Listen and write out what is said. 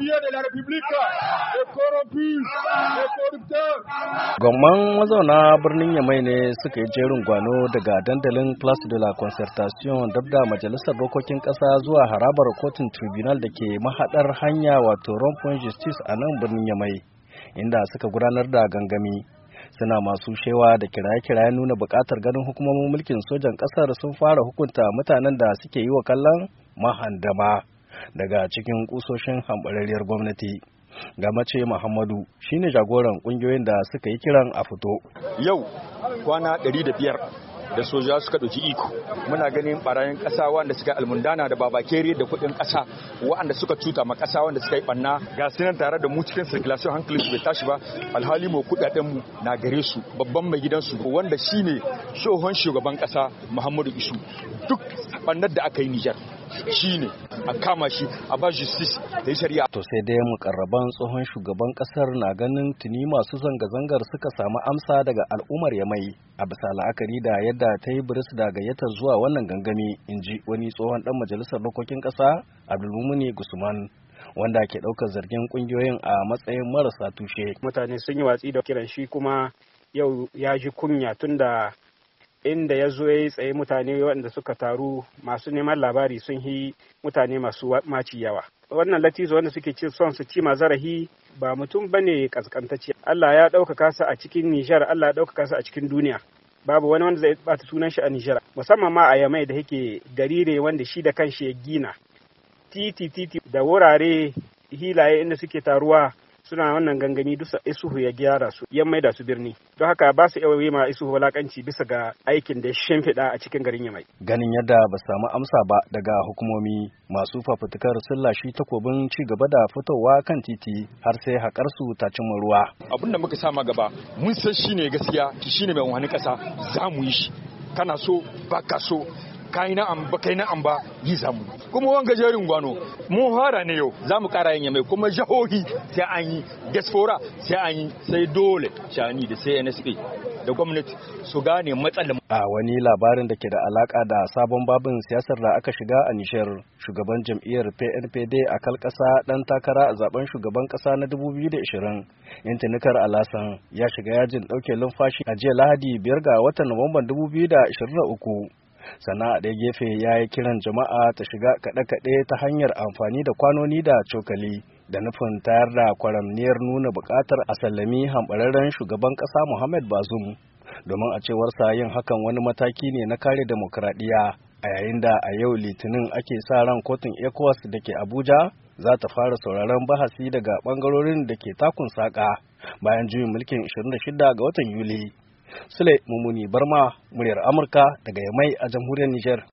Gwamman mazauna birnin Yamai ne suka yi jerin gwano daga dandalin Place de la Concertation dab da Majalisar Dokokin Ƙasa zuwa harabar kotun tribunal da ke mahaɗar hanya wato Rond-Point Justice a nan birnin Yamai, inda suka gudanar da gangami. Suna masu shewa da kiraye-kiraye nuna buƙatar ganin hukumomin mulkin sojan ƙasar sun fara hukunta mutanen da suke yi wa kallon mahandama daga cikin kusoshin hambararriyar gwamnati. Gamace Muhammadu shine jagoran kungiyoyin da suka yi kiran a fito. Yau kwana 105 da soja suka ɗauki iko, muna ganin barayin ƙasa wanda suka almundana da babakere da kuɗin ƙasa wanda suka cuta ma ƙasa wanda suka yi ɓanna ga sinan tare da mu cikin circulation hankali su bai tashi ba, alhali mu kuɗaɗen mu na gare su. Babban mai gidansu wanda shine tsohon shugaban ƙasa Muhammadu Isu, duk ɓannar da aka yi Nijar shine a kama shi a ba justice da yi shari'a. To sai dai mukarraban tsohon shugaban kasar na ganin tuni masu zanga-zangar suka samu amsa daga al'ummar Yamai a bisa la'akari da yadda ta yi biris da gayyatar zuwa wannan gangami, in ji wani tsohon dan majalisar dokokin kasa Abdulmumuni Gusman, wanda ke ɗaukar zargin kungiyoyin a matsayin marasa tushe. Mutane sun yi watsi da kiran shi, kuma yau ya ji kunya tunda inda ya zo ya yi tsaye mutane waɗanda suka taru masu neman labari sun yi mutane masu maci yawa. Wannan latizo wanda suke son su ci mazarahi ba mutum bane kaskantacce. Allah ya ɗaukaka su a cikin Nijar, Allah ya ɗaukaka su a cikin duniya. Babu wani wanda zai bata sunan shi a Nijar, musamman ma a Yamai da yake gari ne wanda shi da kanshi ya gina titi da wurare hilaye inda suke taruwa. Suna wannan gangami dusa Isuhu ya gyara su, ya maida su birni. Don haka ba su yawa ma Isuhu walakanci bisa ga aikin da ya shimfiɗa a cikin garin Yamai. Ganin yadda ba samu amsa ba daga hukumomi, masu fafutukar sun lashi takobin ci gaba da fitowa kan titi har sai haƙar su ta cimma ruwa. Abin da muka sama gaba mun san shine gaskiya, shine mai wani ƙasa, za mu yi shi. Kana so ba ka so, kai na amba yi zamu. Kuma wanga jerin gwano mun fara ne yau, za mu kara yin Yamai, kuma jahohi sai an yi, diaspora sai an yi, sai dole shani da sai NSP da gwamnati su gane matsalar. A wani labarin da ke da alaka da sabon babin siyasar da aka shiga a Nijar, shugaban jam'iyyar PNPD a kalkasa dan takara a zaben shugaban kasa na 2020 Intinikar Alasan ya shiga yajin dauke lumfashi a jiya Lahadi 5 ga watan Nuwamban 2023. Sannan a ɗaya gefe ya yi kiran jama'a ta shiga kaɗe-kaɗe ta hanyar amfani da kwanoni da cokali da nufin tayar da kwaramniyar nuna buƙatar a sallami hamɓararren shugaban ƙasa Muhammad Bazoum, domin a cewarsa yin hakan wani mataki ne na kare demokradiyya, a yayin da a yau Litinin ake sa ran kotun ECOWAS da ke Abuja za ta fara sauraron bahasi daga ɓangarorin da ke takun saƙa bayan juyin mulkin 26 ga watan Yuli. Sule Mumuni Barma, muryar Amurka daga Yamai a jamhuriyar Nijar.